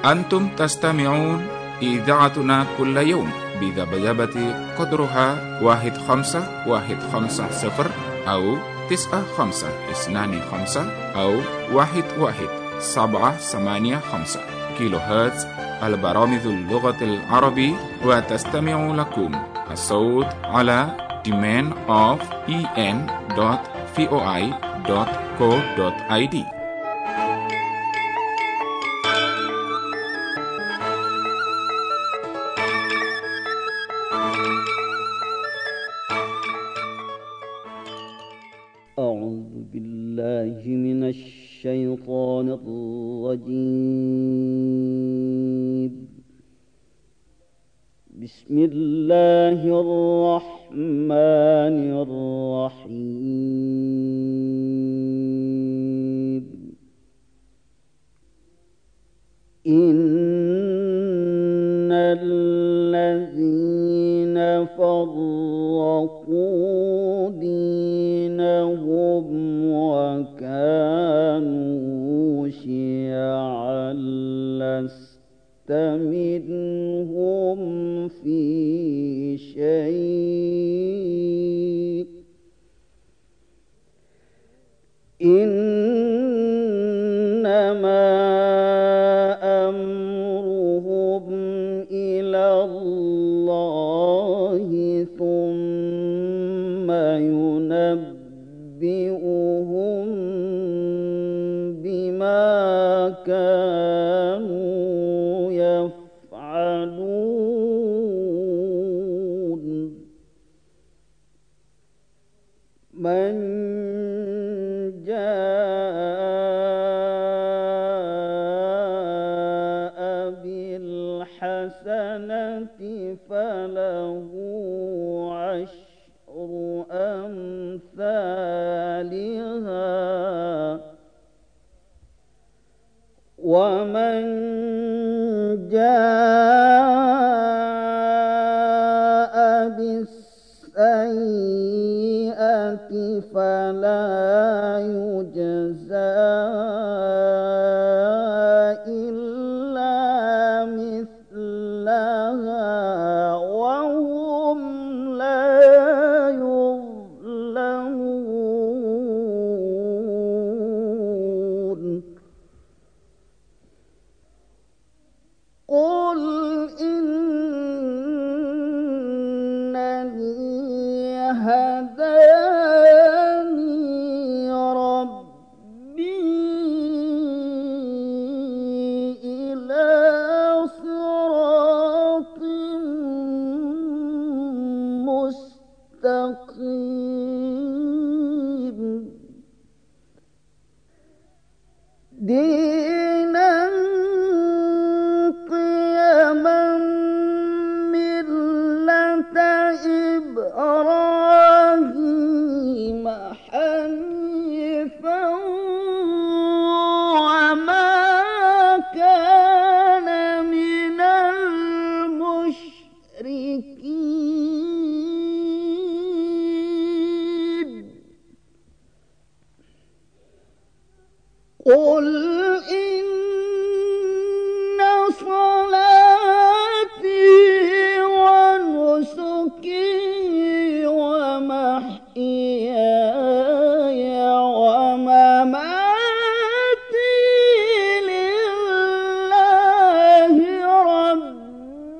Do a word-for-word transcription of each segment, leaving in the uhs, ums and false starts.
أنتم تستمعون إذاعتنا كل يوم بذبذبة قدرها واحد خمسة واحد خمسة صفر أو تسعة خمسة اثنان خمسة أو واحد واحد سبعة ثمانية خمسة كيلو هرتز. البرامج اللغة العربية، وتستمع لكم الصوت على demand of en dot voi dot co dot id. أعوذ بالله من الشيطان الرجيم. بسم الله الرحمن الرحيم. إن الذين فرقوا دينهم وكانوا شيعا لست منهم في شيء إنما أمرهم إلى الله ثم ينبئهم بما كانوا يفعلون. من جاء بالحسنة فله عشر أمثالها ومن جاء بالسيئة فلا يجزى إلا مثلها وهم لا يظلمون. قل إنني هداني ربي إلى صراط مستقيم دينا قيما ملة إبراهيم حنيفا وما كان من المشركين. قل إن صلاتي ونسكي ومحياي ومماتي لله رب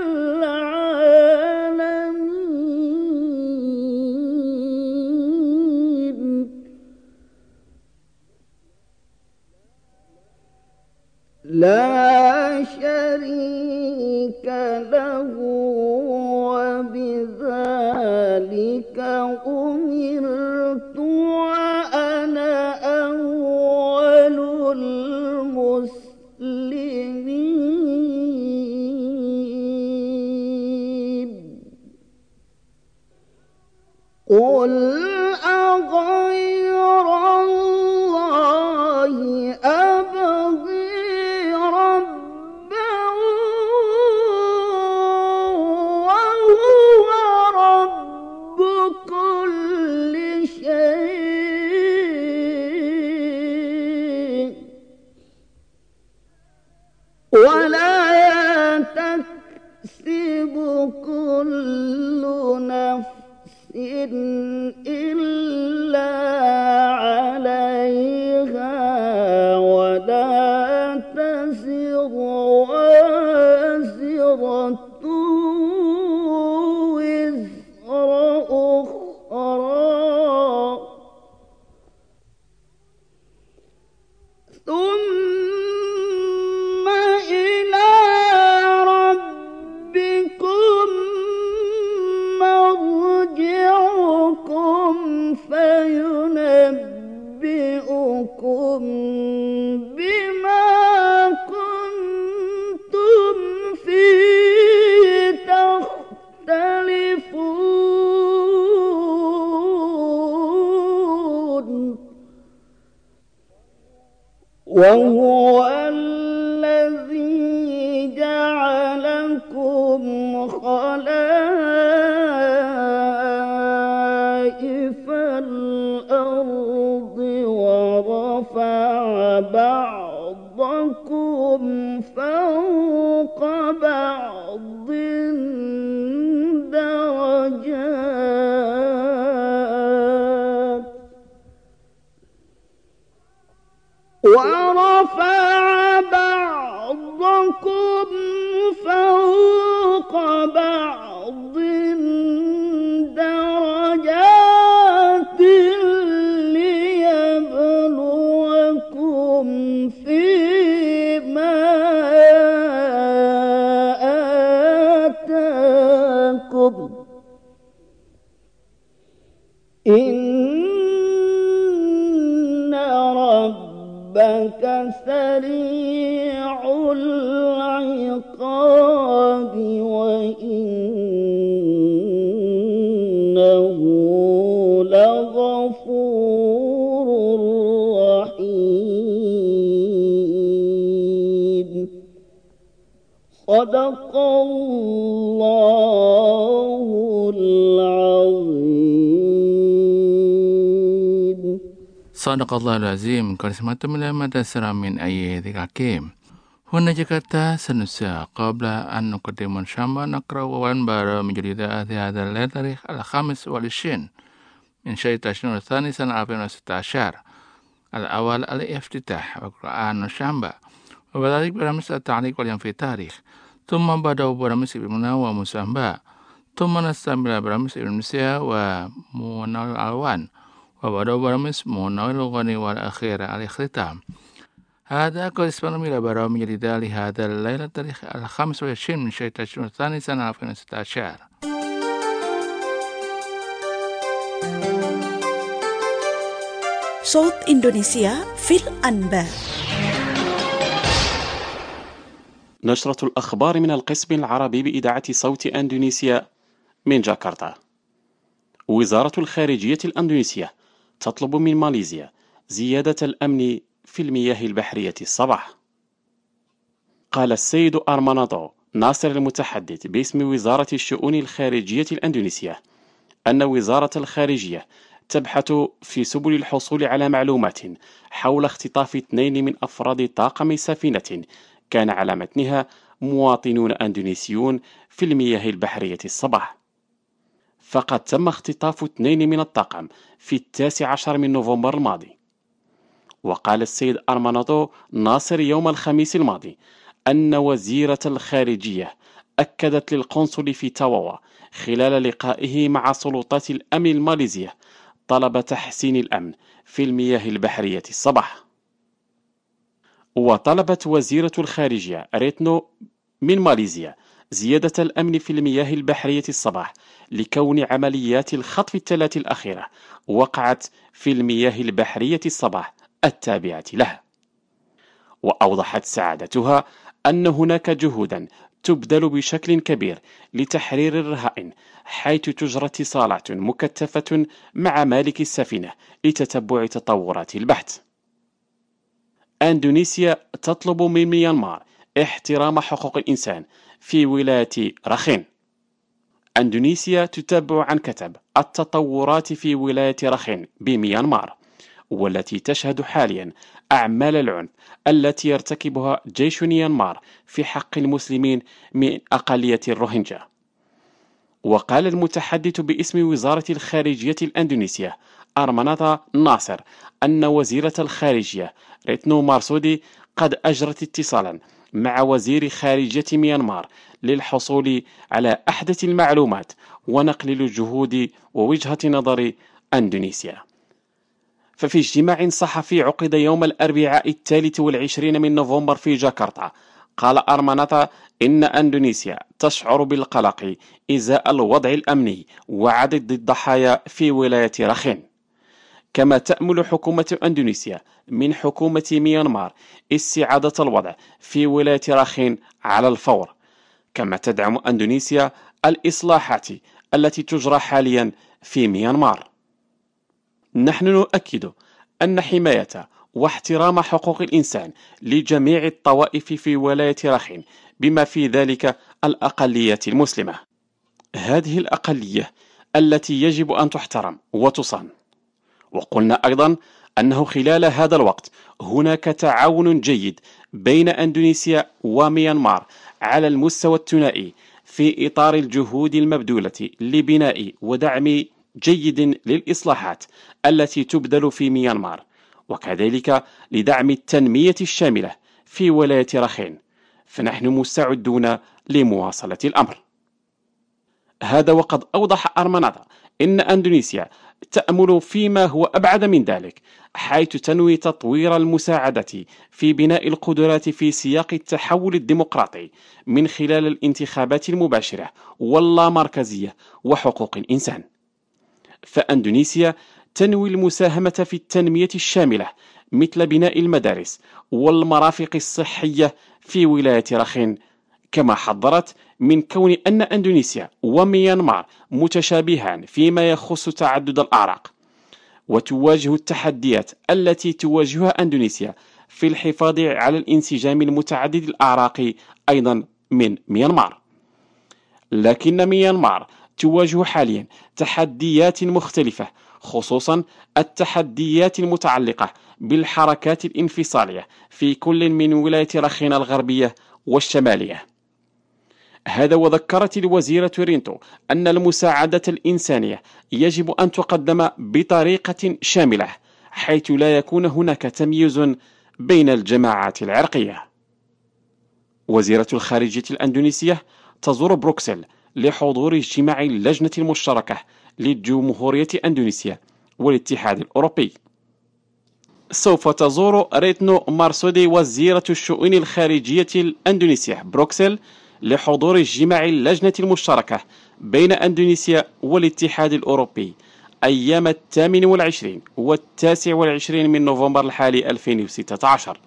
العالمين لا شريك له وبذلك أمرت وأنا أول المسلمين. قل أغير الله أبغي ربا وهو رب كل ينبئكم بما كنتم فيه تختلفون وهو الذي جعلكم خلائف الأرض ورفع بعضكم فوق بعض درجات ورفع بعضكم فوق بعض درجات ليبلوكم فيما آتاكم إن ربك سريع العقاب وإنه لغفور رحيم. صدق الله العظيم. Sadaqallahul azim. Karismatu milamata siramin ayyadik hakim. Huna Jakarta senusia qabla an nuqaddimun syamba nakrawan bara menjadi da'ati hadal layl tarikh al-khamis wal ishin min syahri tashrin al-thani sana alfin wa sita ashar al-awal al-iftitah wa Quran syamba wa badalik baramis at-ta'liq wal yang fi tarikh thumma badau baramis ibn wa musamba thumma nastamila baramis ibn Musa wa munawil alwan wa badau baramis munawil ghani wal akhira al-ikhtitam. هذا كورسبوند إلى برامج جديدة لهذا الليلة التاريخ الخامس والعشرين من شهر تشرين الثاني سنة ألفين وستة عشر. صوت إندونيسيا في الأنباء. نشرة الأخبار من القسم العربي بإذاعة صوت أندونيسيا من جاكرتا. وزارة الخارجية الأندونيسية تطلب من ماليزيا زيادة الأمن في المياه البحرية الصباح. قال السيد أرماناتو ناصر المتحدث باسم وزارة الشؤون الخارجية الأندونيسية أن وزارة الخارجية تبحث في سبل الحصول على معلومات حول اختطاف اثنين من أفراد طاقم سفينة كان على متنها مواطنون أندونيسيون في المياه البحرية الصباح. فقد تم اختطاف اثنين من الطاقم في التاسع عشر من نوفمبر الماضي. وقال السيد أرماناتو ناصر يوم الخميس الماضي أن وزيرة الخارجية أكدت للقنصل في تاواوا خلال لقائه مع سلطات الأمن الماليزية طلب تحسين الأمن في المياه البحرية الصباح. وطلبت وزيرة الخارجية ريتنو من ماليزيا زيادة الأمن في المياه البحرية الصباح لكون عمليات الخطف الثلاث الأخيرة وقعت في المياه البحرية الصباح التابعة لها. وأوضحت سعادتها أن هناك جهودا تبذل بشكل كبير لتحرير الرهائن، حيث تجرى اتصالات مكثفة مع مالك السفينة لتتبع تطورات البحث. أندونيسيا تطلب من ميانمار احترام حقوق الإنسان في ولاية رخين. أندونيسيا تتابع عن كتب التطورات في ولاية رخين بميانمار، والتي تشهد حاليا أعمال العنف التي يرتكبها جيش ميانمار في حق المسلمين من أقلية الروهينجا. وقال المتحدث باسم وزارة الخارجية الأندونيسية أرماناتا ناصر أن وزيرة الخارجية ريتنو مارسودي قد أجرت اتصالا مع وزير خارجية ميانمار للحصول على أحدث المعلومات ونقل الجهود ووجهة نظر أندونيسيا. ففي اجتماع صحفي عقد يوم الأربعاء الثالث والعشرين من نوفمبر في جاكرتا، قال أرماناتا إن أندونيسيا تشعر بالقلق إزاء الوضع الأمني وعدد الضحايا في ولاية رخين. كما تأمل حكومة أندونيسيا من حكومة ميانمار استعادة الوضع في ولاية راخين على الفور. كما تدعم أندونيسيا الإصلاحات التي تجرى حاليا في ميانمار. نحن نؤكد أن حماية واحترام حقوق الإنسان لجميع الطوائف في ولاية راخين بما في ذلك الأقليات المسلمة، هذه الأقلية التي يجب أن تحترم وتصان. وقلنا أيضا أنه خلال هذا الوقت هناك تعاون جيد بين أندونيسيا وميانمار على المستوى الثنائي في إطار الجهود المبذولة لبناء ودعم جيد للإصلاحات التي تبذل في ميانمار، وكذلك لدعم التنمية الشاملة في ولاية راخين، فنحن مستعدون لمواصلة الأمر. هذا وقد أوضح أرمناطا إن أندونيسيا تأمل فيما هو أبعد من ذلك، حيث تنوي تطوير المساعدة في بناء القدرات في سياق التحول الديمقراطي من خلال الانتخابات المباشرة واللامركزية وحقوق الإنسان. فأندونيسيا تنوي المساهمة في التنمية الشاملة مثل بناء المدارس والمرافق الصحية في ولاية راخين، كما حذرت من كون أن أندونيسيا وميانمار متشابهان فيما يخص تعدد الأعراق، وتواجه التحديات التي تواجهها أندونيسيا في الحفاظ على الانسجام المتعدد الأعراق أيضا من ميانمار. لكن ميانمار تواجه حاليا تحديات مختلفة، خصوصا التحديات المتعلقة بالحركات الانفصالية في كل من ولاية راخين الغربية والشمالية. هذا وذكرت الوزيرة رينتو أن المساعدة الإنسانية يجب أن تقدم بطريقة شاملة، حيث لا يكون هناك تمييز بين الجماعات العرقية. وزيرة الخارجية الأندونيسية تزور بروكسل لحضور اجتماع اللجنة المشتركة لجمهورية أندونيسيا والاتحاد الأوروبي. سوف تزور ريتنو مارسودي وزيرة الشؤون الخارجية الأندونيسية بروكسل لحضور اجتماع اللجنة المشتركة بين أندونيسيا والاتحاد الأوروبي أيام الثامن والعشرين والتاسع والعشرين من نوفمبر الحالي ألفين وستة عشر.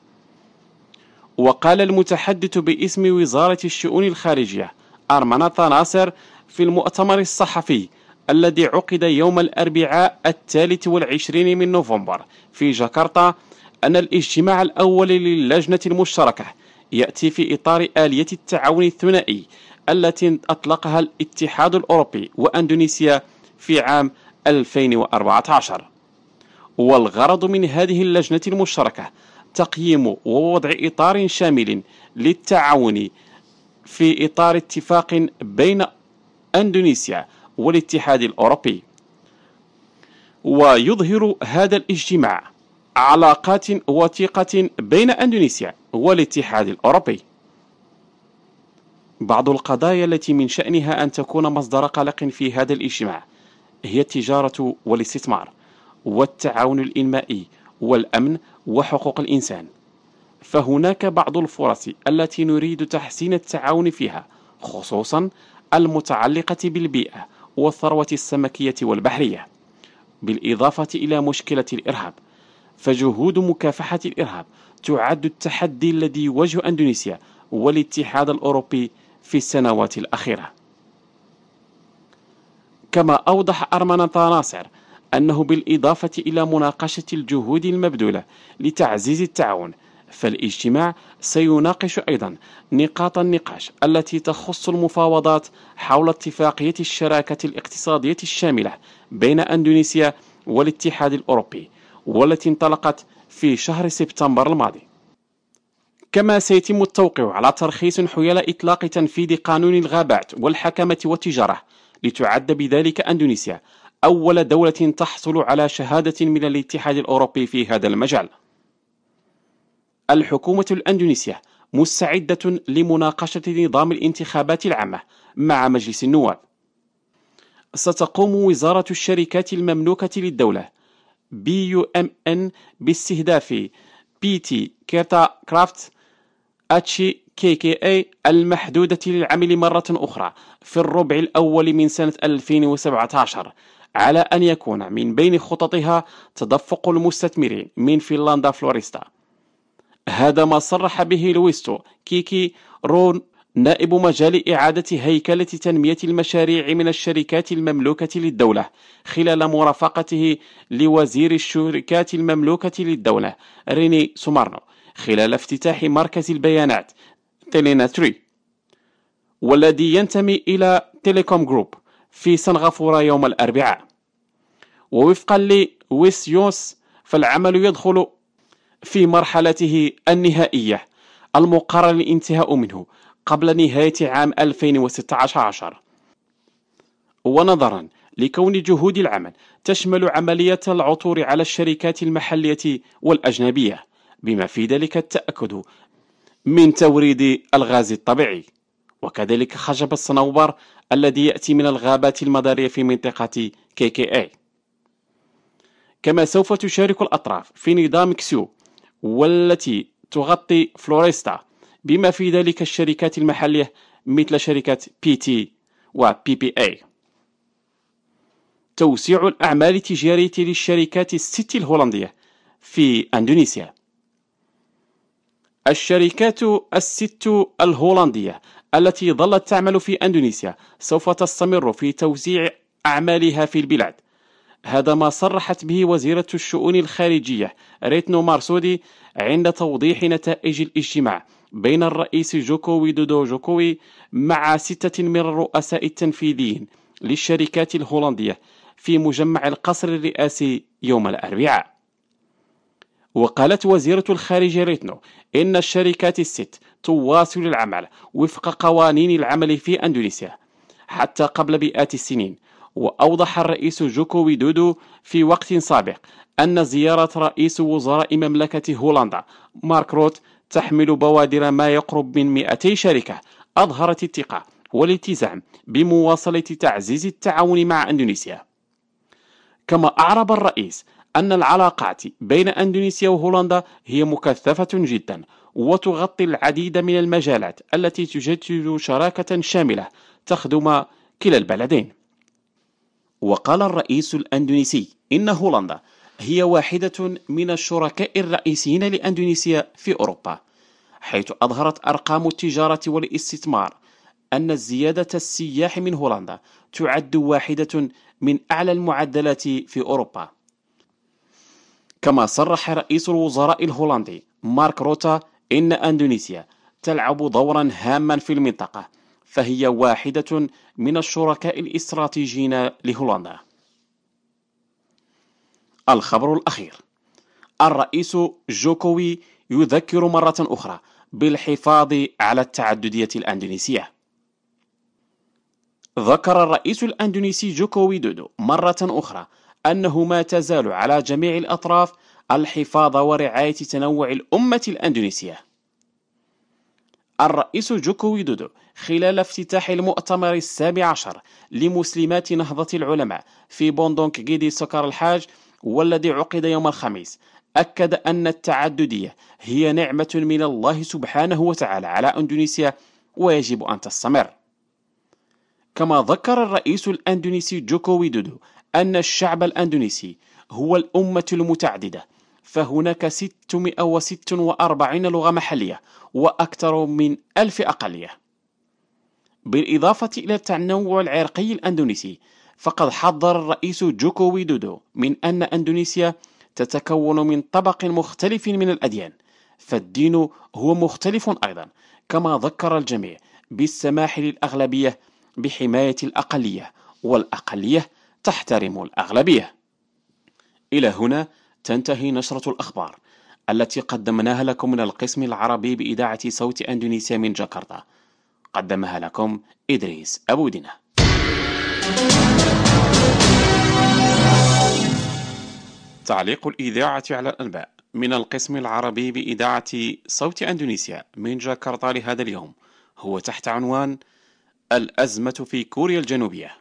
وقال المتحدث باسم وزارة الشؤون الخارجية أرمناطا ناصر في المؤتمر الصحفي الذي عقد يوم الأربعاء الثالث والعشرين من نوفمبر في جاكرتا أن الاجتماع الأول للجنة المشتركة يأتي في إطار آلية التعاون الثنائي التي أطلقها الاتحاد الأوروبي وأندونيسيا في عام ألفين وأربعة عشر. والغرض من هذه اللجنة المشتركة تقييم ووضع إطار شامل للتعاون في إطار اتفاق بين أندونيسيا والاتحاد الأوروبي. ويظهر هذا الاجتماع علاقات وثيقة بين أندونيسيا والاتحاد الأوروبي. بعض القضايا التي من شأنها أن تكون مصدر قلق في هذا الاجتماع هي التجارة والاستثمار والتعاون الإنمائي والأمن وحقوق الإنسان، فهناك بعض الفرص التي نريد تحسين التعاون فيها، خصوصا المتعلقة بالبيئة والثروة السمكية والبحرية، بالإضافة إلى مشكلة الإرهاب. فجهود مكافحة الإرهاب تعد التحدي الذي يواجه أندونيسيا والاتحاد الأوروبي في السنوات الأخيرة. كما أوضح أرمناطا ناصر أنه بالإضافة إلى مناقشة الجهود المبذولة لتعزيز التعاون، فالاجتماع سيناقش أيضا نقاط النقاش التي تخص المفاوضات حول اتفاقية الشراكة الاقتصادية الشاملة بين أندونيسيا والاتحاد الأوروبي، والتي انطلقت في شهر سبتمبر الماضي. كما سيتم التوقيع على ترخيص حيال إطلاق تنفيذ قانون الغابات والحكمة والتجارة، لتعد بذلك أندونيسيا أول دولة تحصل على شهادة من الاتحاد الأوروبي في هذا المجال. الحكومة الأندونيسية مستعدة لمناقشة نظام الانتخابات العامة مع مجلس النواب. ستقوم وزارة الشركات المملوكة للدولة بي يو إم إن باستهداف بي تي كيرتا كرافت اتشي كي كي اي المحدودة للعمل مرة أخرى في الربع الأول من سنة ألفين وسبعة عشر على أن يكون من بين خططها تدفق المستثمرين من فنلندا فلوريستا. هذا ما صرح به لويستو كيكي رون نائب مجال إعادة هيكلة تنمية المشاريع من الشركات المملوكة للدولة خلال مرافقته لوزير الشركات المملوكة للدولة ريني سومارنو خلال افتتاح مركز البيانات تيليناتري والذي ينتمي إلى تيليكوم جروب في سنغافورة يوم الأربعاء. ووفقا لويسيوس فالعمل يدخل في مرحلته النهائية المقرر الانتهاء منه قبل نهاية عام ألفين وستة عشر. ونظرا لكون جهود العمل تشمل عملية العثور على الشركات المحلية والأجنبية بما في ذلك التأكد من توريد الغاز الطبيعي وكذلك خشب الصنوبر الذي يأتي من الغابات المدارية في منطقة كي كي اي. كما سوف تشارك الأطراف في نظام كسيو والتي تغطي فلوريستا بما في ذلك الشركات المحلية مثل شركة بي تي و بي بي اي. توسيع الأعمال التجارية للشركات الست الهولندية في أندونيسيا. الشركات الست الهولندية التي ظلت تعمل في أندونيسيا سوف تستمر في توزيع أعمالها في البلاد. هذا ما صرحت به وزيرة الشؤون الخارجية ريتنو مارسودي عند توضيح نتائج الاجتماع بين الرئيس جوكو ويدودو جوكوي مع ستة من الرؤساء التنفيذيين للشركات الهولندية في مجمع القصر الرئاسي يوم الأربعاء. وقالت وزيرة الخارجية ريتنو إن الشركات الست تواصل العمل وفق قوانين العمل في أندونيسيا حتى قبل مئات السنين. وأوضح الرئيس جوكو ويدودو في وقت سابق أن زيارة رئيس وزراء مملكة هولندا مارك روت تحمل بوادر ما يقرب من مئتي شركة أظهرت الثقة والالتزام بمواصلة تعزيز التعاون مع أندونيسيا. كما أعرب الرئيس أن العلاقات بين أندونيسيا وهولندا هي مكثفة جدا وتغطي العديد من المجالات التي تجسد شراكة شاملة تخدم كلا البلدين. وقال الرئيس الأندونيسي إن هولندا هي واحدة من الشركاء الرئيسيين لأندونيسيا في أوروبا، حيث أظهرت أرقام التجارة والاستثمار أن الزيادة السياح من هولندا تعد واحدة من أعلى المعدلات في أوروبا. كما صرح رئيس الوزراء الهولندي مارك روتا إن أندونيسيا تلعب دورا هاما في المنطقة، فهي واحدة من الشركاء الاستراتيجيين لهولندا. الخبر الأخير: الرئيس جوكوي يذكر مرة أخرى بالحفاظ على التعددية الأندونيسية. ذكر الرئيس الأندونيسي جوكو ويدودو مرة أخرى أنه ما تزال على جميع الأطراف الحفاظ ورعاية تنوع الأمة الأندونيسية. الرئيس جوكو ويدودو خلال افتتاح المؤتمر السابع عشر لمسلمات نهضة العلماء في بوندونك جيدي سكر الحاج والذي عقد يوم الخميس أكد أن التعددية هي نعمة من الله سبحانه وتعالى على أندونيسيا ويجب أن تستمر. كما ذكر الرئيس الأندونيسي جوكو ويدودو أن الشعب الأندونيسي هو الأمة المتعددة، فهناك ستمائة وستة وأربعين لغة محلية وأكثر من ألف أقلية. بالإضافة إلى التنوع العرقي الأندونيسي، فقد حذر الرئيس جوكو ويدودو من أن أندونيسيا تتكون من طبق مختلف من الأديان، فالدين هو مختلف أيضا. كما ذكر الجميع بالسماح للأغلبية بحماية الأقلية، والأقلية تحترم الأغلبية. إلى هنا تنتهي نشرة الأخبار التي قدمناها لكم من القسم العربي بإذاعة صوت أندونيسيا من جاكرتا. قدمها لكم إدريس أبو دينة. تعليق الإذاعة على الأنباء من القسم العربي بإذاعة صوت أندونيسيا من جاكرتا لهذا اليوم هو تحت عنوان الأزمة في كوريا الجنوبية.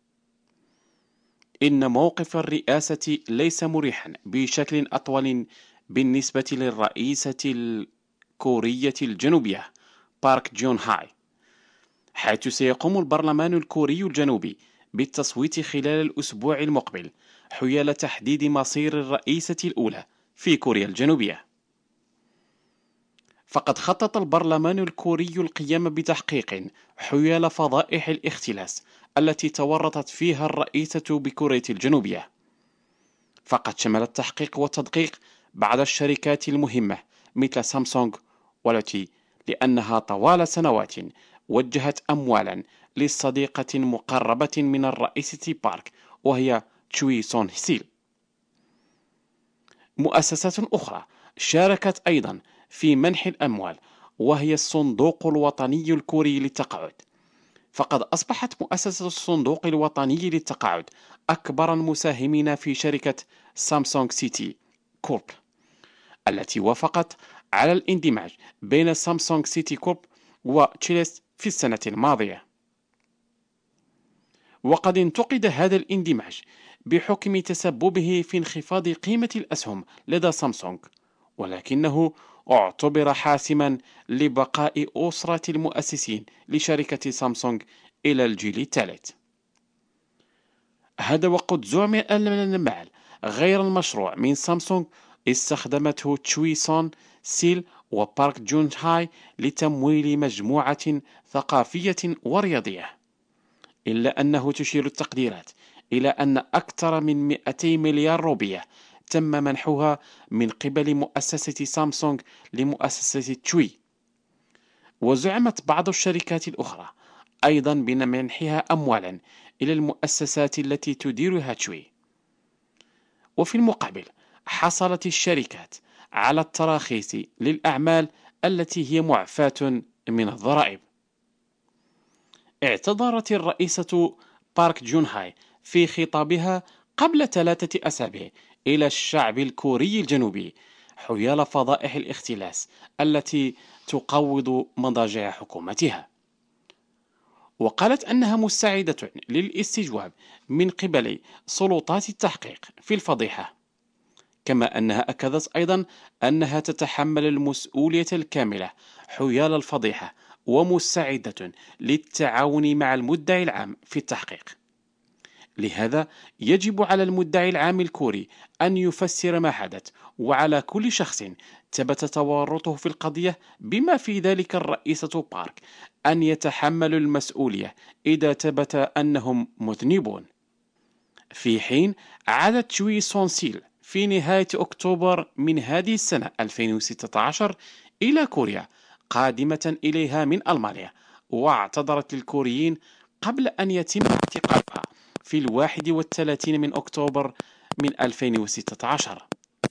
إن موقف الرئاسة ليس مريحا بشكل أطول بالنسبة للرئيسة الكورية الجنوبية بارك جون هاي، حيث سيقوم البرلمان الكوري الجنوبي بالتصويت خلال الأسبوع المقبل حيال تحديد مصير الرئيسة الأولى في كوريا الجنوبية. فقد خطط البرلمان الكوري القيام بتحقيق حيال فضائح الاختلاس التي تورطت فيها الرئيسة بكوريا الجنوبية. فقد شمل التحقيق والتدقيق بعض الشركات المهمة مثل سامسونج، والتي لأنها طوال سنوات وجهت أموالا لصديقة مقربة من الرئيسة بارك وهي تشوي سون سيل. مؤسسات أخرى شاركت أيضا في منح الأموال وهي الصندوق الوطني الكوري للتقاعد. فقد أصبحت مؤسسة الصندوق الوطني للتقاعد أكبر المساهمين في شركة سامسونج سيتي كورب، التي وافقت على الاندماج بين سامسونج سيتي كورب وتشيلس في السنة الماضية. وقد انتقد هذا الاندماج بحكم تسببه في انخفاض قيمة الأسهم لدى سامسونج، ولكنه اعتبر حاسما لبقاء أسرة المؤسسين لشركة سامسونج إلى الجيل الثالث. هذا وقد زعم أن المال غير المشروع من سامسونج استخدمته تشوي سون سيل وبارك جون هاي لتمويل مجموعة ثقافية ورياضية، إلا أنه تشير التقديرات إلى أن أكثر من مئتي مليار روبية تم منحها من قبل مؤسسة سامسونج لمؤسسة تشوي. وزعمت بعض الشركات الأخرى أيضا بمنحها أموالا إلى المؤسسات التي تديرها تشوي. وفي المقابل حصلت الشركات على التراخيص للأعمال التي هي معفاة من الضرائب. اعتذرت الرئيسة بارك جون هاي في خطابها قبل ثلاثة أسابيع إلى الشعب الكوري الجنوبي حيال فضائح الاختلاس التي تقوض مضاجع حكومتها، وقالت أنها مستعدة للاستجواب من قبل سلطات التحقيق في الفضيحة، كما أنها أكدت أيضا أنها تتحمل المسؤولية الكاملة حيال الفضيحة ومستعدة للتعاون مع المدعي العام في التحقيق. لهذا يجب على المدعي العام الكوري أن يفسر ما حدث، وعلى كل شخص ثبت تورطه في القضية بما في ذلك الرئيسة بارك أن يتحمل المسؤولية إذا ثبت أنهم مذنبون. في حين عادت تشوي سون سيل في نهاية أكتوبر من هذه السنة ألفين وستة عشر إلى كوريا قادمة إليها من ألمانيا، واعتذرت للكوريين قبل أن يتم اعتقالها في الواحد والثلاثين من أكتوبر من ألفين وستة عشر.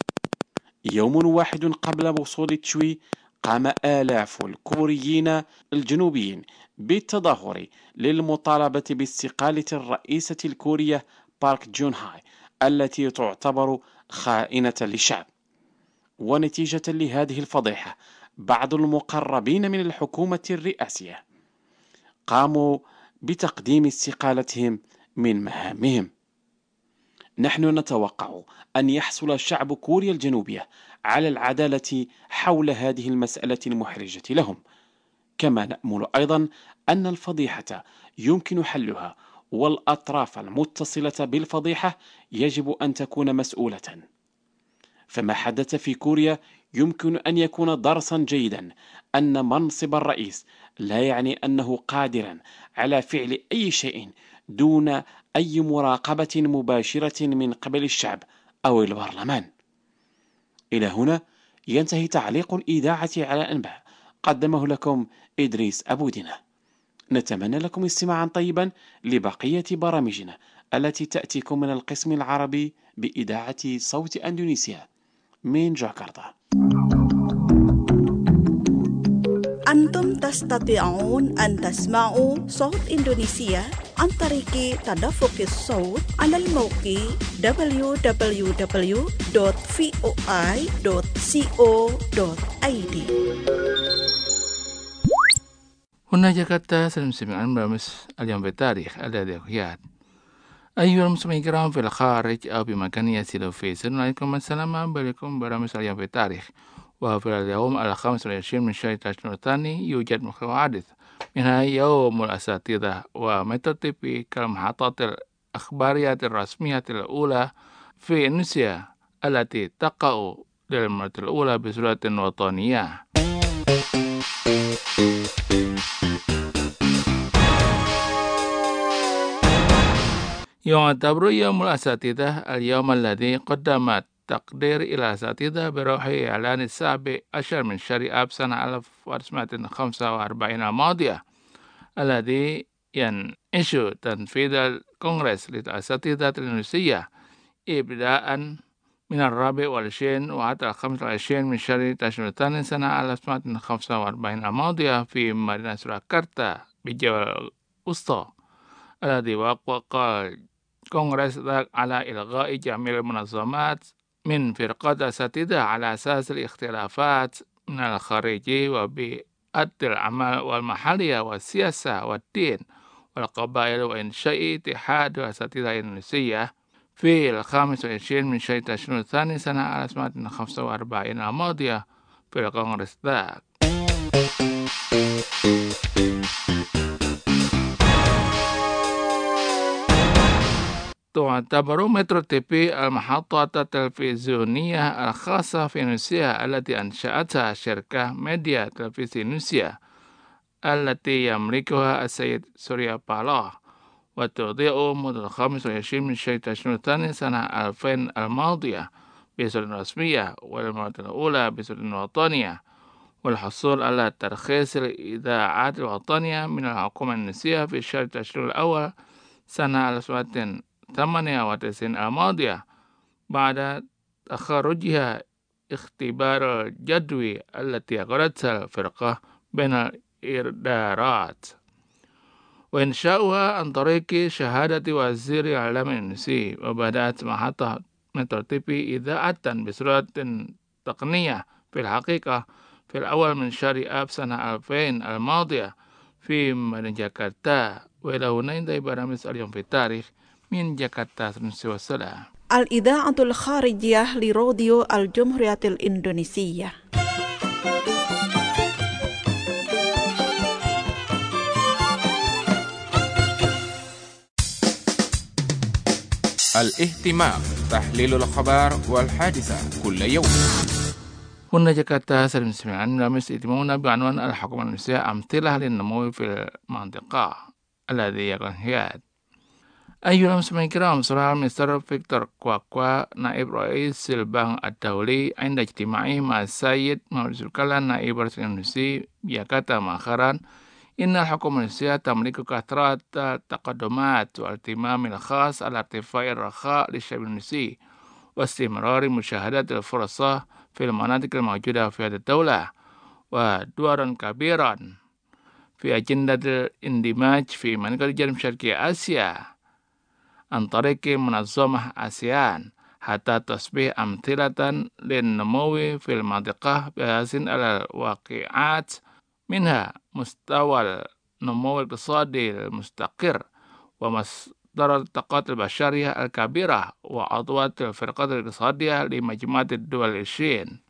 يوم واحد قبل وصول تشوي قام آلاف الكوريين الجنوبيين بالتظاهر للمطالبة باستقالة الرئيسة الكورية بارك جون هاي التي تعتبر خائنة للشعب. ونتيجة لهذه الفضيحة بعض المقربين من الحكومة الرئاسية قاموا بتقديم استقالتهم من مهامهم. نحن نتوقع أن يحصل شعب كوريا الجنوبية على العدالة حول هذه المسألة المحرجة لهم، كما نأمل أيضا أن الفضيحة يمكن حلها، والأطراف المتصلة بالفضيحة يجب أن تكون مسؤولة. فما حدث في كوريا يمكن أن يكون درسا جيدا أن منصب الرئيس لا يعني أنه قادرا على فعل أي شيء دون أي مراقبة مباشرة من قبل الشعب أو البرلمان. إلى هنا ينتهي تعليق الإذاعة على الأنباء، قدمه لكم إدريس أبودنا. نتمنى لكم استماعا طيبا لبقية برامجنا التي تأتيكم من القسم العربي بإذاعة صوت أندونيسيا من جاكرتا. أنتم تستطيعون أن تسمعوا صوت إندونيسيا عن طريق تدفق الصوت على الموقع دبليو دبليو دبليو دوت فوي دوت كو دوت اي دي. هنا جاكرتا سلام سمعان برامج اليوم بالتاريخ الأدبيات. أيها المستمعين الكرام في الخارج أو بمكان يسير في سنة عليكم السلام عليكم برامج اليوم بالتاريخ. وفي اليوم الخامس والعشرين من شهر تشرين الثاني يوجد محتوى حادث منها يوم الأساتذة ومتر تي في كالمحطات الأخبارية الرسمية الأولى في إندونيسيا التي تقع للمرة الأولى بصورة وطنية. يعتبر يوم الأساتذة اليوم الذي قدم التقدير إلى الأساتذة بروح إعلان السابع عشر من شهر آب سنة ألف وتسعمائة وخمسة وأربعين الماضية الذي ينعش تنفيذ الكونغرس للأساتذة الإندونيسية ابتداء من الرابع والعشرين وحتى الخامس والعشرين من شهر تشرين الثاني سنة ألف وتسعمائة وخمسة وأربعين الماضية في مدينة سوراكرتا بالجبل الوسطى، الذي وافق الكونغرس على إلغاء جميع المنظمات من فرقة الأساتذة على أساس الاختلافات من الخارجي وبيئة العمل والمحلية والسياسة والدين والقبائل، وإنشاء اتحاد الأساتذة الإندونيسية في الخامس والعشرين من شهر تشرين الثاني سنة ألف وتسعمائة وخمسة وأربعين الماضية في الكونغرس ذاك. تعتبر مترو تي في المحطة التلفزيونية الخاصة في إندونيسيا التي أنشأتها شركة ميديا تلفزيون إندونيسيا التي يملكها السيد سوريا بالا، وتضيء منذ الخامس والعشرين من شهر تشرين الثاني سنة ألفين الماضية بصورة رسمية والمرة الأولى بصورة وطنية، والحصول على ترخيص الإذاعات الوطنية من الحكومة الإندونيسية في شهر تشرين الأول سنة ألف وتسعمائة وثمانية وتسعين الماضية بعد تخرجها اختبار الجدوى التي أجرتها الفرقة بين الإدارات، وإنشاؤها عن طريق شهادة وزير الإعلام الإندونيسي. وبدأت محطة مترو تي في إذاعة بصورة تقنية في الحقيقة في الأول من شهر آب سنة ألفين الماضية في مدينة جاكرتا. وإلى هنا انتهى برنامج اليوم في التاريخ من جاكرتا. والسلام. الإذاعة الخارجية لراديو الجمهورية الإندونيسية. الاهتمام، تحليل الأخبار والحادثة كل يوم. هنا جاكرتا سلم سمعان برنامج اهتمامنا بعنوان الحكومة الإندونيسية أمثلة للنمو في المنطقة الذي يكون هياد. أيها المستمعين الكرام، صرح المستر فيكتور كواكوا نائب رئيس البنك الدولي عند اجتماعه مع السيد محمد زلكالا نائب رئيس الإندونيسي بجاكرتا مؤخرا إن الحكومة الإندونيسية تملك كثرة التقدمات والاهتمام الخاص على ارتفاع الرخاء للشعب الإندونيسي واستمرار مشاهدة الفرص في المناطق الموجودة في هذه الدولة، ودورا كبيرا في أجندة الاندماج في منطقة جنوب شرقي آسيا عن طريق منظمة آسيان حتى تصبح أمثلة للنمو في المنطقة بحث على الواقعات، منها مستوى النمو الاقتصادي المستقر ومصدر الطاقات البشرية الكبيرة وعضوة الفرقات الاقتصادية لمجموعة الدول العشرين.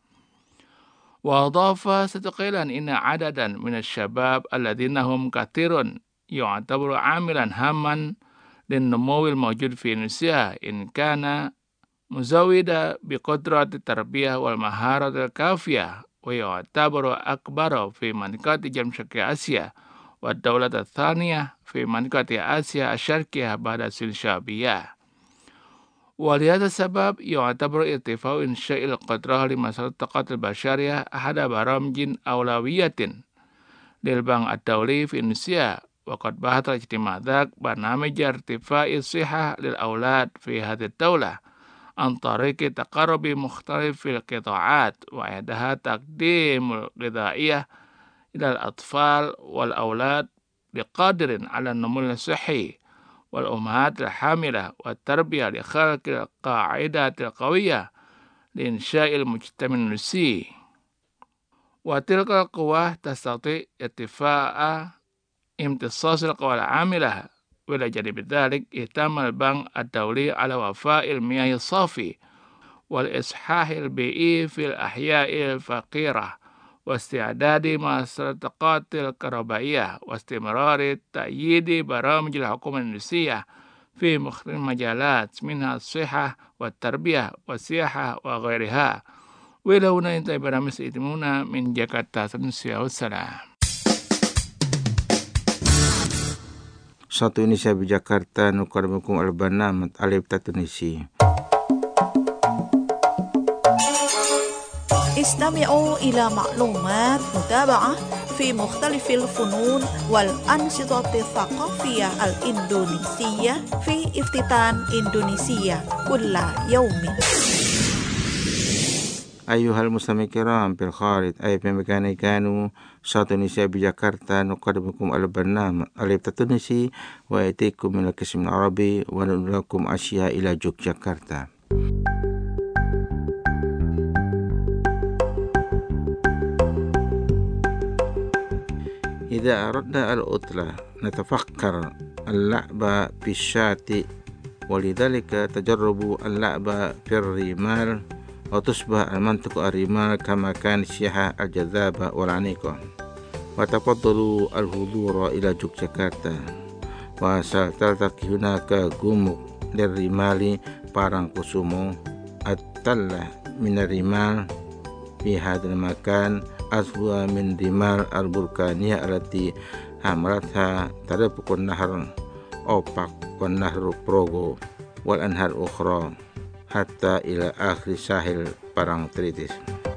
وأضاف ستقيلا إن عددا من الشباب الذين هم كثير يعتبر عاملا هاما للنمو الموجود في إندونيسيا إن كان مزودا بقدرة التربية والمهارة الكافية، ويعتبر أكبر في منطقة جنوب شرقي آسيا والدولة الثانية في منطقة آسيا الشرقية بعد الصين الشعبية. ولهذا السبب يعتبر ارتفاع إنشاء القدرة لمسار الطاقات البشرية أحد برامج أولوية للبنك الدولي في إندونيسيا. وقد بحث الاجتماع ذاك برنامج ارتفاع الصحة للأولاد في هذه الدولة عن طريق تقارب مختلف في القطاعات وإعداد تقديم الغذائية إلى الأطفال والأولاد بقدر على النمو الصحي والأمهات الحاملة والتربية لخلق القاعدة القوية لإنشاء المجتمع الإندونيسي. وتلك القوى تستطيع ارتفاع امتصاص القوى العاملة. وإلى جانب ذلك اهتم البنك الدولي على وفاء المياه الصافي والإصحاح البيئي في الأحياء الفقيرة واستعداد مصادقات الكهربائية واستمرار تأييد برامج الحكومة الإندونيسية في مختلف المجالات منها الصحة والتربية والسياحة وغيرها. وإلى هنا انتهى برنامج سيدمونا من جاكرتا سنسيا والسلام. Satu Indonesia di Jakarta nukarmukum al-barnamij alif tatunisi. استمعوا إلى معلومات متابعة في مختلف الفنون والأنشطة الثقافية الإندونيسية في افتتان إندونيسيا كل يوم. Ayuhal muslimin kiram fil kharij ay pembicaraan kanu Satu Indonesia di Jakarta nuqaddimukum al-barnamij alif tatunisi wa yatikum min al-qism al-arabi wa nudlakum asya ila Yogyakarta. إذا أردنا العطلة نتفكر اللعبة في الشاطئ ولذلك تجربوا اللعبة في الرمال وتصبح المنطقة الرمال كما كان السياحة الجذابة والعنيقة وتفضلوا الحضور إلى يوغياكرتا وستلتقي هناك جمع للرمال بارانكوسومو التلة من الرمال في هذا المكان أسوأ من رمال البركانية التي حملتها ترافق النهر أوباك والنهر بروغو والأنهار الأخرى حتى إلى آخر ساحل بارانتريتس.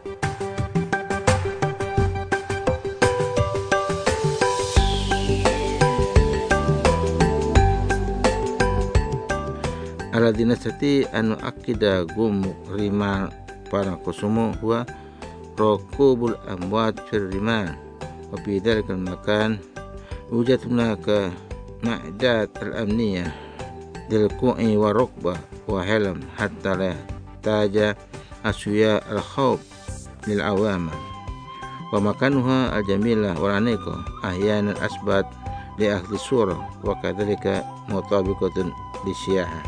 الذي نستطيع أن نؤكد جمع رمال بارانكوسومو هو ركوب الأمواج في الرمال، وفي ذلك المكان يوجد هناك معدات الأمنية للكوع والركبة وحلم حتى لا يحتاج أسوياء الخوف للعوام، ومكانها الجميلة والعنيقة أحيانا أثبت لأخذ الصورة وكذلك مطابقة للسياحة.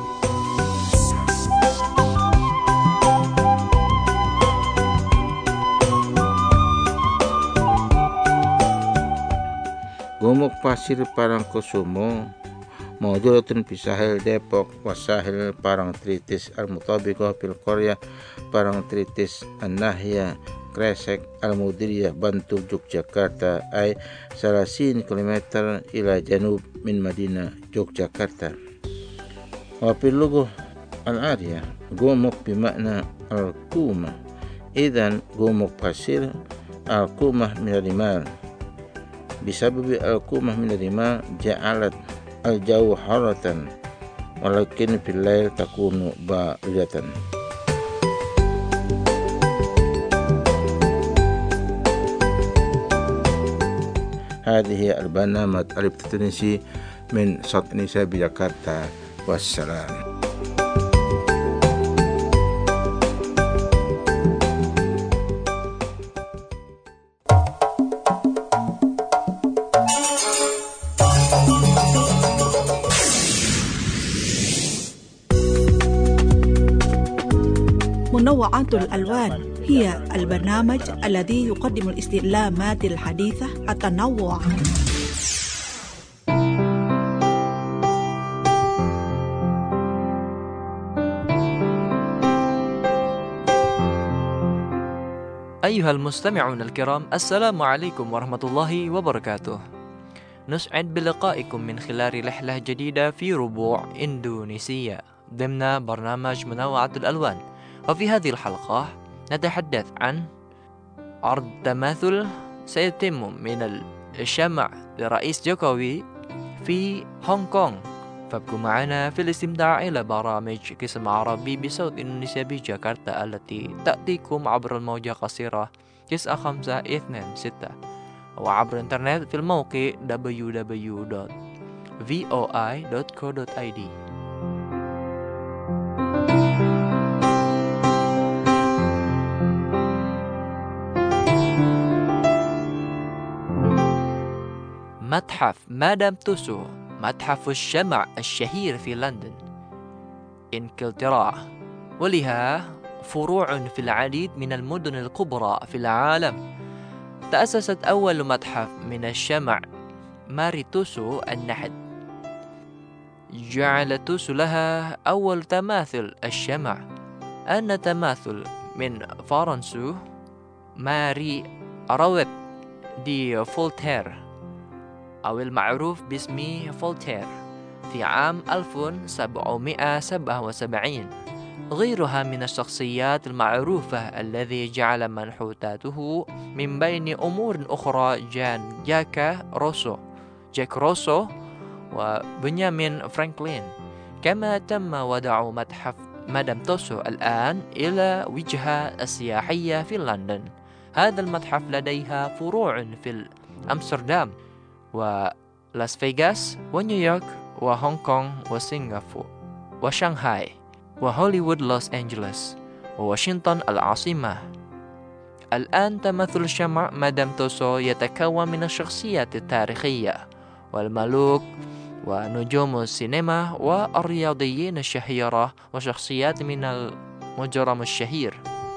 Gumuk pasir Parangkusumo موجودة في ساحل ديبوك وساحل بارانتريتس المطابقة في القرية بارانتريتس الناحية كريسك المديرية بنتو يوغياكرتا أي ثلاثين كيلومتر إلى جنوب من مدينة يوغياكرتا. وفي اللغة العربية gumuk بمعنى الكومة، إذن gumuk pasir الكومة من الرمال. بسبب الكومة من الرمال جعلت الجو حارة ولكن في الليل تكون باردة. هذه البرنامج الابتدائي من صوت إندونيسيا بجاكرتا والسلام. منوعات الألوان هي البرنامج الذي يقدم الاستعلامات الحديثة التنوع. أيها المستمعون الكرام، السلام عليكم ورحمة الله وبركاته. نسعد بلقائكم من خلال رحلة جديدة في ربوع إندونيسيا ضمن برنامج منوعات الألوان. وفي هذه الحلقة نتحدث عن عرض تماثل سيتم من الشمع لرئيس جوكوي في هونغ كونغ. فابقوا معنا في الاستمتاع إلى برامج قسم عربي بصوت إندونيسيا بجاكرتا التي تأتيكم عبر الموجة قصيرة تسعة خمسة اثنين ستة وعبر الإنترنت في الموقع دبليو دبليو دوت في او اي دوت كو دوت اي دي. متحف مادام توسو، متحف الشمع الشهير في لندن إنجلترا، ولها فروع في العديد من المدن الكبرى في العالم، تأسست أول متحف من الشمع ماري توسو النحت. جعل توسو لها أول تماثل الشمع أن تماثل من فرنسو ماري أروت دي فولتير أو المعروف باسم فولتير في عام ألف وسبعمائة وسبعة وسبعين. غيرها من الشخصيات المعروفة الذي جعل منحوتاته من بين أمور أخرى جان جاكا روسو جاك روسو وبنيامين فرانكلين. كما تم وضع متحف مدام توسو الآن إلى وجهة السياحية في لندن. هذا المتحف لديها فروع في أمستردام ولاس فيغاس ونيويورك وهونغ كونغ وسنغافورة وشنغهاي وهوليوود لوس أنجلوس وواشنطن العاصمة. الآن تمثل شمع مدام توسو يتكون من الشخصيات التاريخية والملوك ونجوم السينما والرياضيين الشهيرة وشخصيات من المجرم الشهير.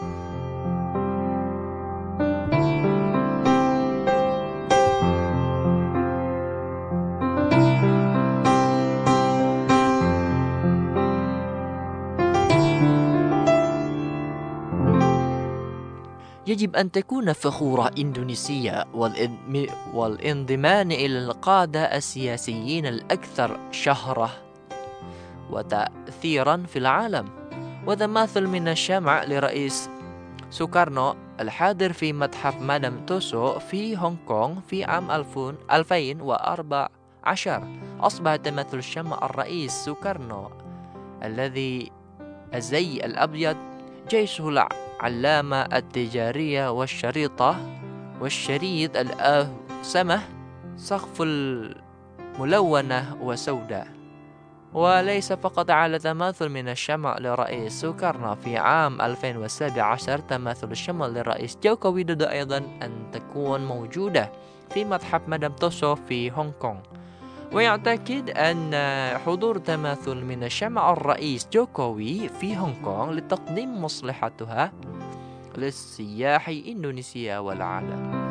يجب أن تكون فخورة إندونيسيا والانضمام إلى القادة السياسيين الأكثر شهرة وتأثيرا في العالم. وتماثل من الشمع لرئيس سوكارنو الحاضر في متحف مدام توسو في هونغ كونغ في عام ألفين وأربعة عشر. أصبح تماثل شمع الرئيس سوكارنو الذي الزي الأبيض جيشه العلامة التجارية والشريطة والشريط الأسمة سقف الملونة وسوداء. وليس فقط على تماثل من الشمع لرئيس سوكارنو في عام ألفين وسبعة عشر، تماثل الشمع لرئيس جوكو ويدودو أيضا أن تكون موجودة في متحف مدام توسو في هونغ كونغ. ويعتقد أن حضور تماثل من الشمع الرئيس جوكوي في هونغ كونغ لتقديم مصلحتها للسياح إندونيسيا والعالم.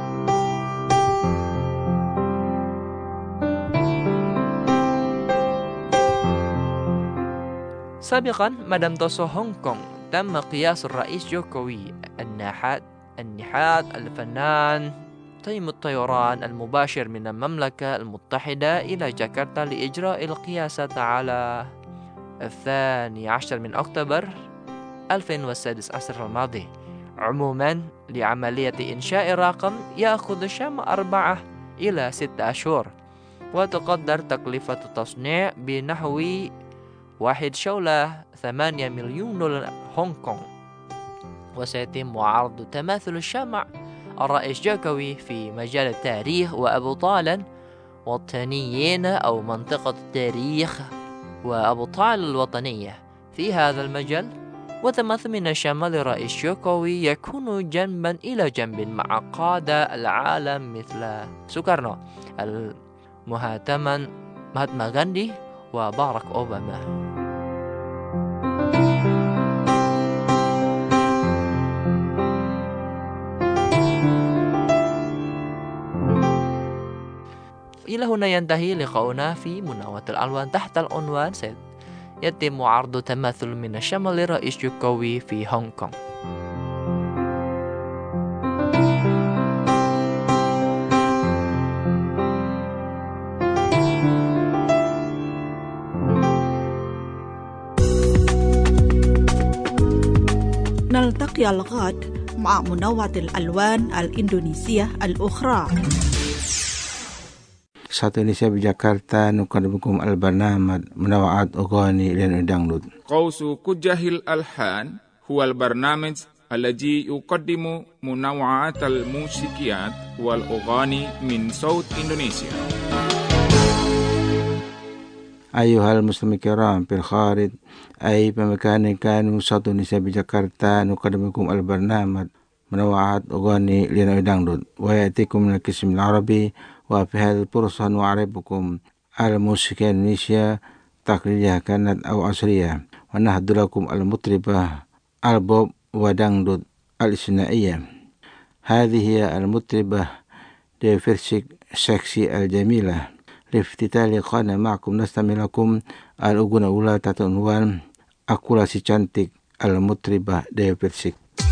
سابقا مدام توسو هونغ كونغ تم قياس الرئيس جوكوي النحات النحات الفنان تيم الطيران المباشر من المملكة المتحدة إلى جاكرتا لإجراء القياسات على الثاني عشر من أكتوبر ألفين وسادس عشر الماضي. عموما لعملية إنشاء رقم يأخذ شمع أربعة إلى ستة أشهر، وتقدر تكلفة التصنيع بنحو واحد شولة ثمانية مليون دولار هونغ كونغ. وسيتم عرض تماثل الشمع الرئيس جوكوي في مجال التاريخ وأبطالا وطنيين أو منطقة التاريخ وأبطال الوطنية في هذا المجال. وتماثل من الشمع لرئيس جوكوي يكون جنبا إلى جنب مع قادة العالم مثل سوكارنو المهاتما مهاتما غاندي وباراك أوباما. إلى هنا ينتهي لقاؤنا في مناوة الألوان تحت العنوان يتم عرض تماثل من الشمع لرئيس جوكوي في هونغ كونغ. نلتقي الغد مع منوعة الألوان الإندونيسية الأخرى. Satu Indonesia di Jakarta nuqaddimukum al-barnamij Munawa'at Ughani lil Dangdut. قوس كجه الألحان هو البرنامج الذي يقدم منوعات الموسيقيات والأغاني من صوت إندونيسيا. أيها المسلمين الكرام في الخارج أي بمكان كانوا Satu Indonesia di Jakarta nuqaddimukum al-barnamij منوعات أغاني لل Dangdut ويأتيكم من القسم العربي. وفي هذه الفرصة نعرفكم على الموسيقى الإندونيسية تقليدية كانت أو عصرية، ونهد لكم المطربة البوب ودangdut الاستثنائية. هذه هي المطربة دي فرشك سكسي الجميلة. لافتتاح لقاءنا معكم نستمع لكم الأغنية الأولى تحت عنوان Akulah si cantik المطربة دي فرشك.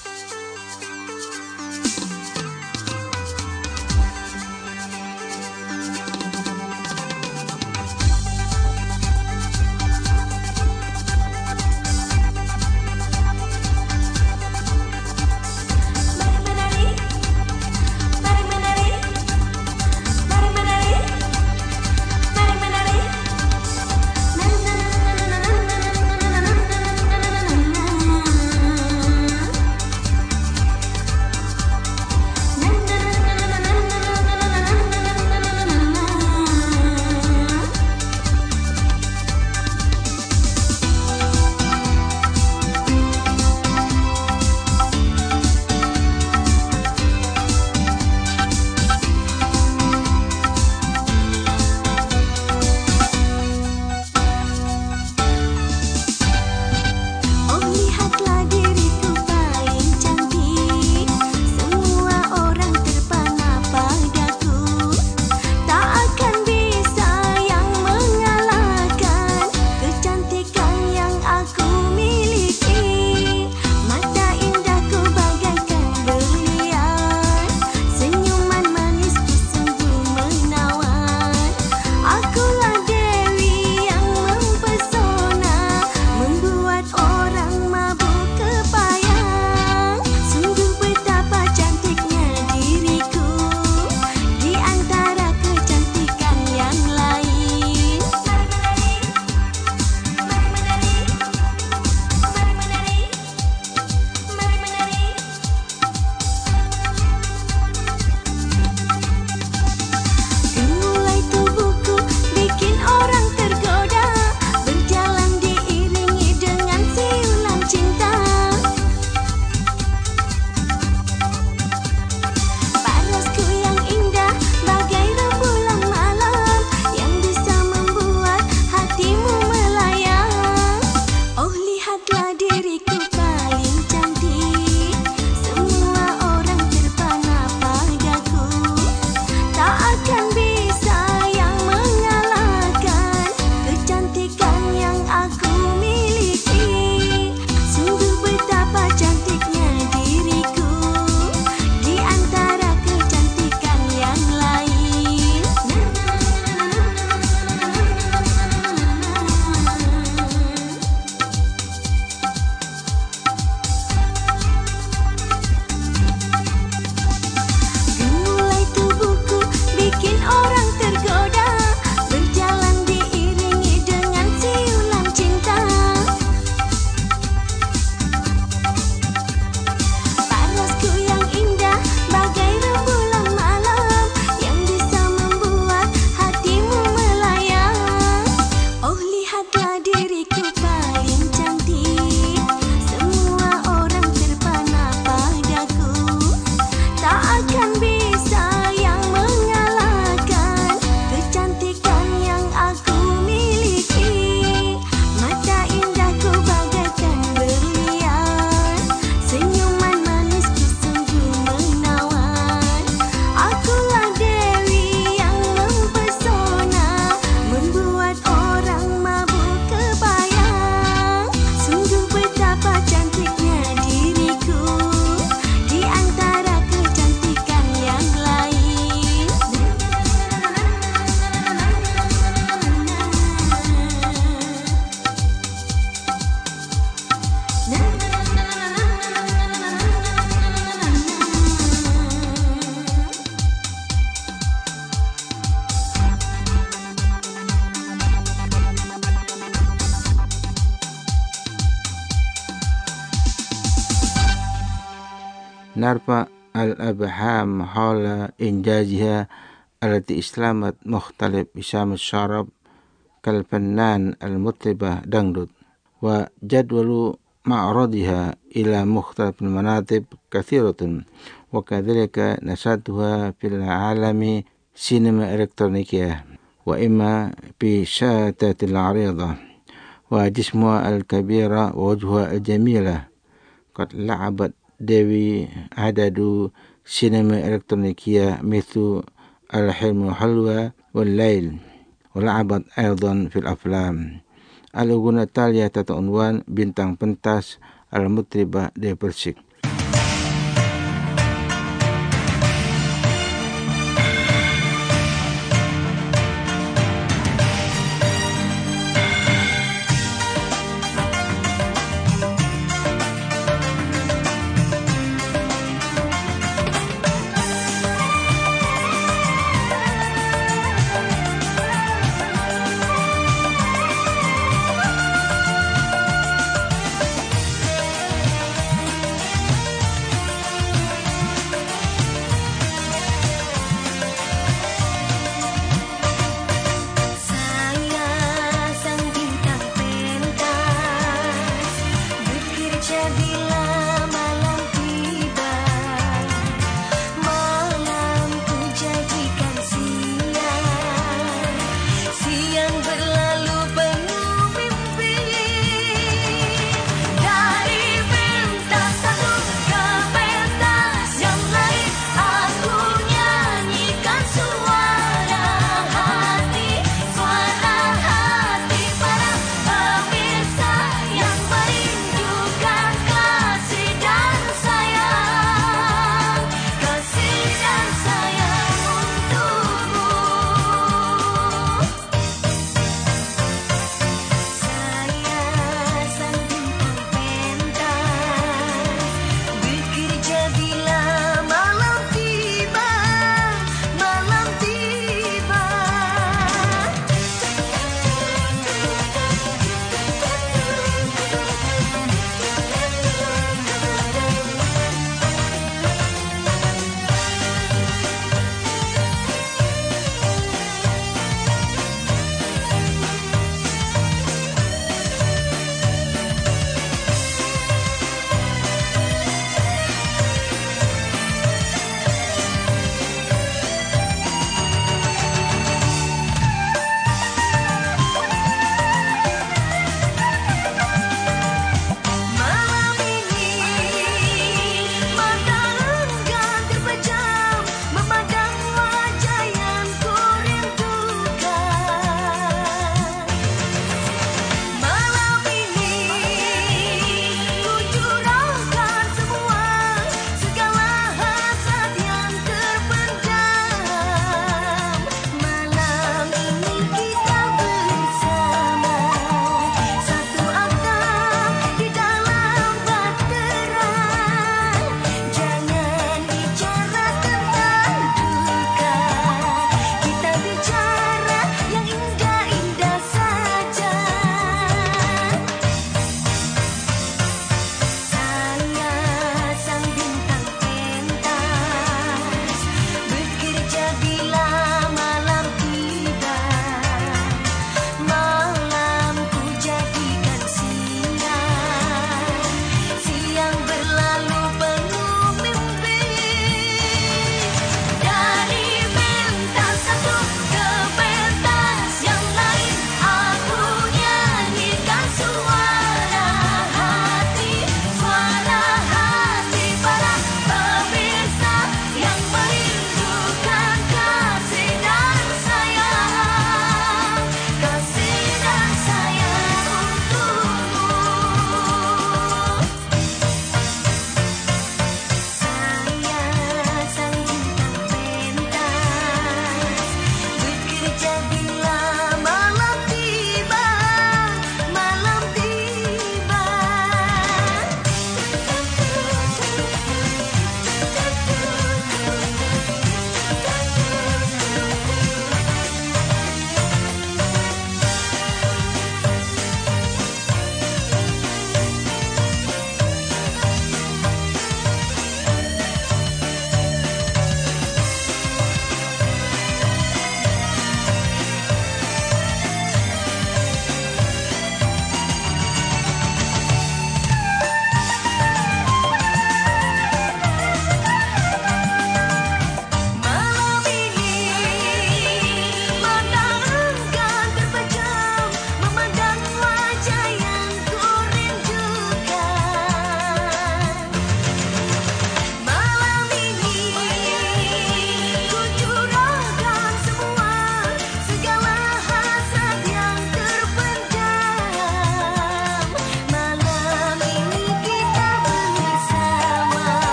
نرفع الأبهام حول إنجازها التي استلمت مختلف إسام الشرب كالفنان المطربة دangdut، وجدول معرضها إلى مختلف المناطق كثيرة، وكذلك نشاطها في العالم سينما إلكترونيكية وإما بشاتات العريضة، وجسمها الكبير ووجهها الجميلة. قد لعبت ديوي عدد سينما إلكترونيكية مثل الحلم والحلوى والليل، ولعبت أيضا في الأفلام. الأغنية التالية تحت عنوان بintang pentas المطربة دي برسيك.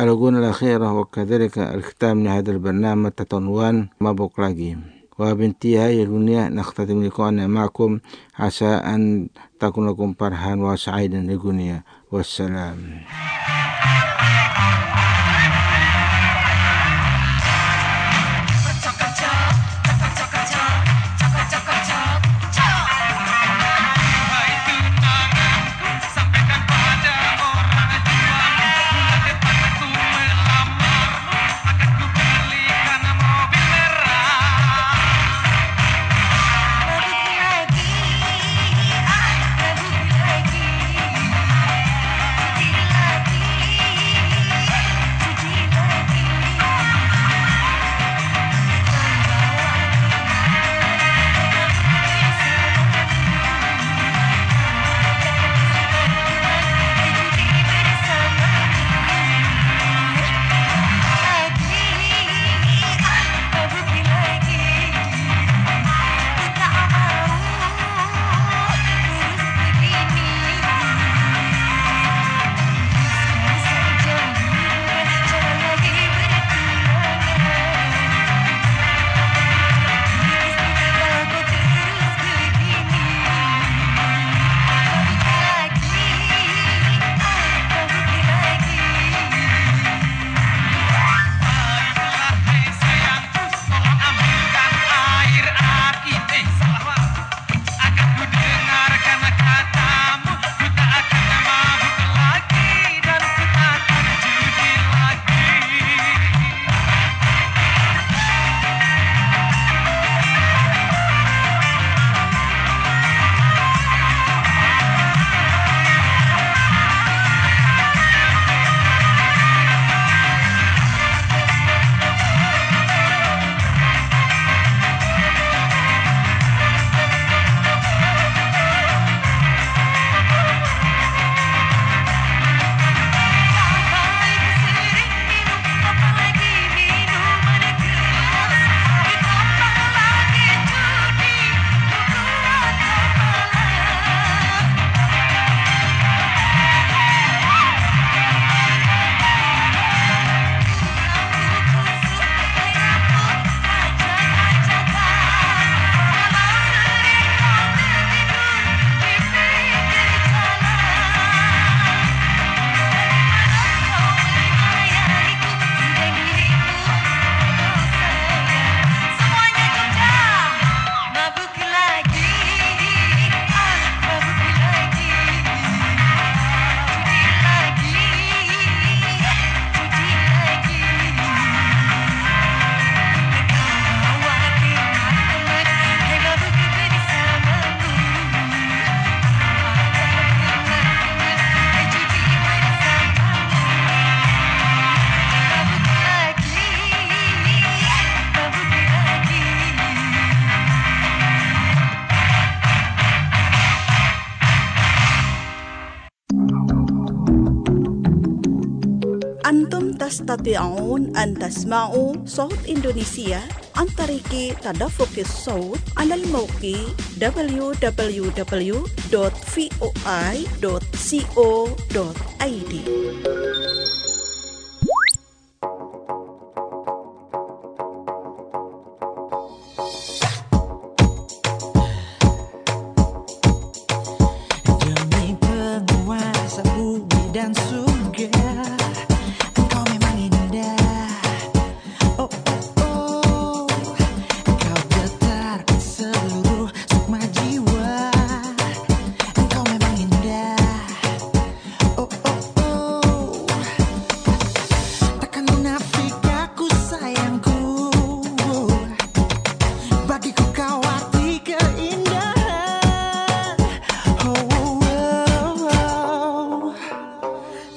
الغنى الأخيرة وكذلك الختام لهذا البرنامج تحت عنوان مبروك lagi. وبانتهاء الأغنية نختتم لقاءنا معكم عسى أن تكون لكم فرحا وسعيدا الأغنية والسلام. أنتم تستطيعون أن تسمعوا صوت إندونيسيا عن طريق تدفق الصوت على الموقع دبليو دبليو دبليو دوت فوي دوت كو دوت اي دي. Demi penguasa bumi dan surga, engkau memang indah. Oh, oh, oh. Engkau getar seluruh sukma jiwa. Engkau memang indah. Oh, oh, oh. Takkan munafik aku sayangku. Bagiku kau arti keindahan. Oh, oh, oh.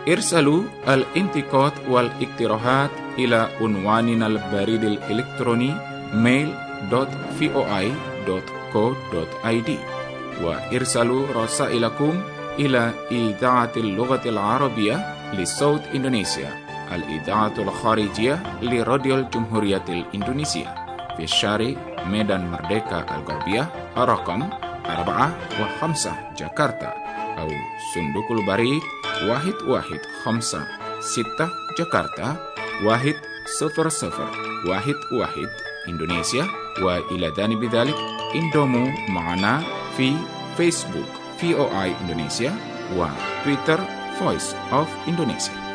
ارسلوا الانتقاد والاقتراحات إلى عنواننا البريد الإلكتروني mail dot voi dot co dot id وارسلوا رسائلكم إلى إذاعة اللغة العربية لصوت إندونيسيا الإذاعة الخارجية لراديو الجمهورية الإندونيسية في الشارع ميدان مردeka الغربية رقم أربعة وخمسة جاكرتا أو صندوق البريد واحد واحد خمسة ستة جاكرتا واحد صفر صفر واحد واحد إندونيسيا. وإلى جانب ذلك انضموا معنا في فيسبوك في أو آي إندونيسيا وتويتر Voice of Indonesia.